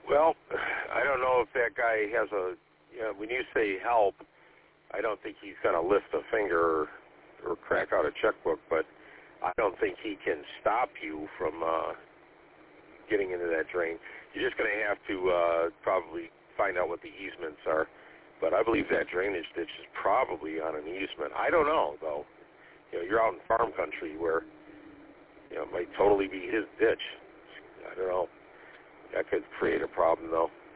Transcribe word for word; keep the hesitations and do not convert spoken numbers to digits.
Well, I don't know if that guy has a, you know, when you say help, I don't think he's going to lift a finger or, or crack out a checkbook, but I don't think he can stop you from uh, getting into that drain. You're just going to have to uh, probably find out what the easements are. But I believe that drainage ditch is probably on an easement. I don't know, though. You know, you're out in farm country where, you know, it might totally be his ditch. I don't know. That could create a problem, though.